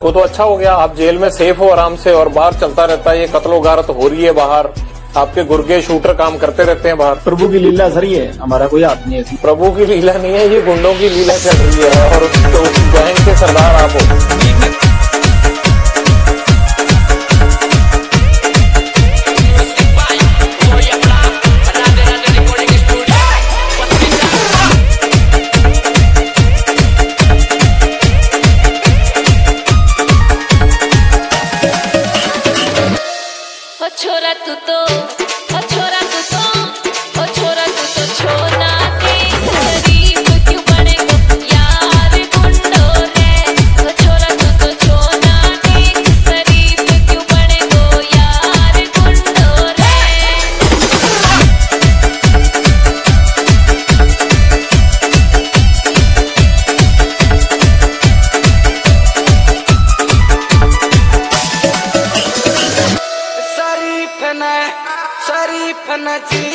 वो तो अच्छा हो गया, आप जेल में सेफ हो आराम से, और बाहर चलता रहता है ये कत्लो गारत हो रही है बाहर, आपके गुर्गे शूटर काम करते रहते हैं बाहर। प्रभु की लीला सही है, हमारा कोई हाथ नहीं है। प्रभु की लीला नहीं है, ये गुंडों की लीला चल रही है, और तो उस गैंग के सरदार आप हो। छोरा तू तो छोना दे, गरीब क्यों बने यार गुंडो रे। छोरा तू तो छोना दे, गरीब क्यों बने यार गुंडो रे। शरीफ न जी